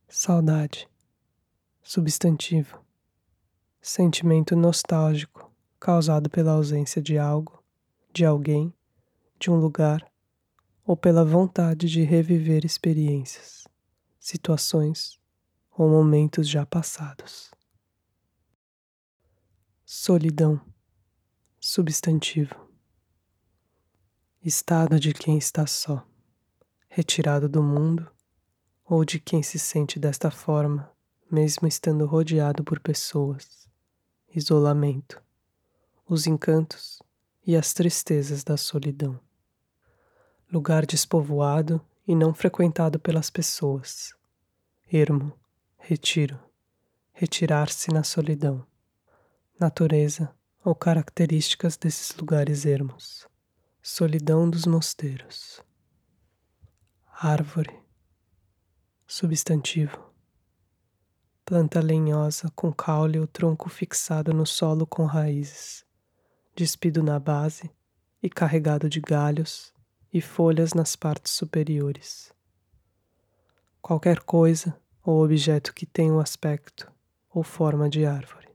Saudade, substantivo, sentimento nostálgico causado pela ausência de algo, de alguém, de um lugar ou pela vontade de reviver experiências, situações ou momentos já passados. Solidão, substantivo, estado de quem está só, retirado do mundo ou de quem se sente desta forma, mesmo estando rodeado por pessoas. Isolamento, os encantos e as tristezas da solidão. Lugar despovoado e não frequentado pelas pessoas. Ermo, retiro, retirar-se na solidão. Natureza ou características desses lugares ermos. Solidão dos mosteiros. Árvore, substantivo. Planta lenhosa com caule ou tronco fixado no solo com raízes, despido na base e carregado de galhos e folhas nas partes superiores. Qualquer coisa ou objeto que tenha o aspecto ou forma de árvore.